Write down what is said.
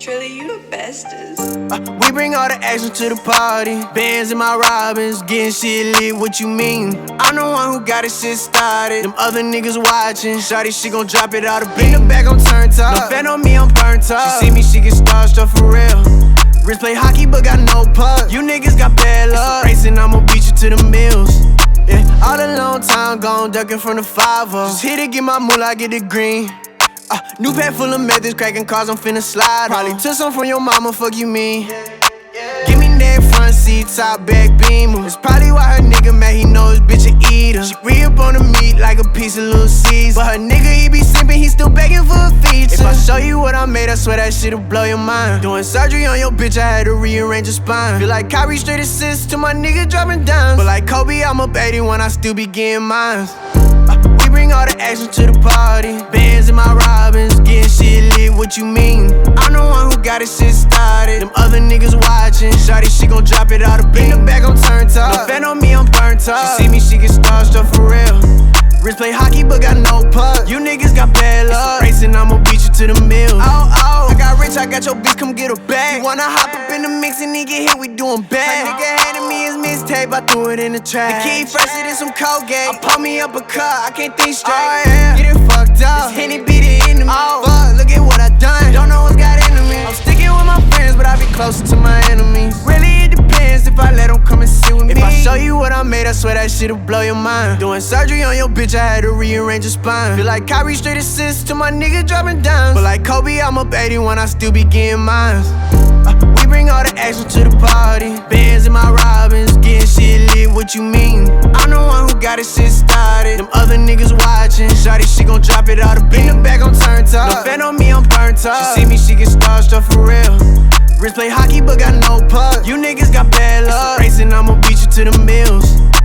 Trilly, you the bestest. We bring all the action to the party. Bands in my Robins, getting shit lit, what you mean? I'm the one who got this shit started. Them other niggas watching. Shawty, she gon' drop it out of beat. In the back, I'm turned up. No fan on me, I'm burnt up. She see me, she get starstruck for real. Wrist play hockey, but got no puck. You niggas got bad luck. Racing, I'ma beat you to the mills. Yeah, all a long time gone, ducking from the 5-0. Just hit it, get my moolah, get the green. New pack full of methods, cracking cars, I'm finna slide. Probably took some from your mama, fuck you mean. Give me that front seat, top back beamer. That's probably why her nigga mad, he know his bitch a eater. She re-up on the meat like a piece of Little Caesar. But her nigga, he be simping, he still begging for a feature. If I show you what I made, I swear that shit'll blow your mind. Doing surgery on your bitch, I had to rearrange her spine. Feel like Kyrie straight assist to my nigga dropping dimes. But like Kobe, I'm up 81, I still be getting mines. We bring all the action to the party. Bands in my Robins, getting shit lit, what you mean? I'm the one who got this shit started. Them other niggas watching. Shawty, she gon' drop it out of beat. In the back, I'm turned up. No fan on me, I'm burnt up. She see me, she get starstruck for real. Wrist play hockey, but got no puck. You niggas got bad luck. Racing, I'ma beat you to the mills. I got rich, I got your bitch, come get her back. You wanna hop up in the mix and nigga hit, we doing bad. My nigga handed me his mixtape, I threw it in the trash. The key fresher than some Colgate. I pull me up a cut, I can't think straight. Oh, yeah. Get it fucked up. This Henny beat it into me. Oh, fuck, look at what I done. Don't know what's got into me. I'm sticking with my friends, but I be closer to my enemies. Really, it depends if I let them come and sit with me. If I show you what I made, I swear that shit'll blow your mind. Doing surgery on your bitch, I had to rearrange her spine. Feel like Kyrie straight assist to my nigga dropping dimes. But like Kobe, I'm up 81, I still be getting mines. We bring all the action to the party. Bands in my Robins, getting shit lit, what you mean? I'm the one who got this shit started. Them other niggas watching. Shawty, she gon' drop it out of beat. In the back, I'm turned up. No fan on me, I'm burnt up. She see me, she get starstruck for real. Wrist play hockey, but got no puck. You niggas got bad luck. Racing, I'ma beat you to the mills.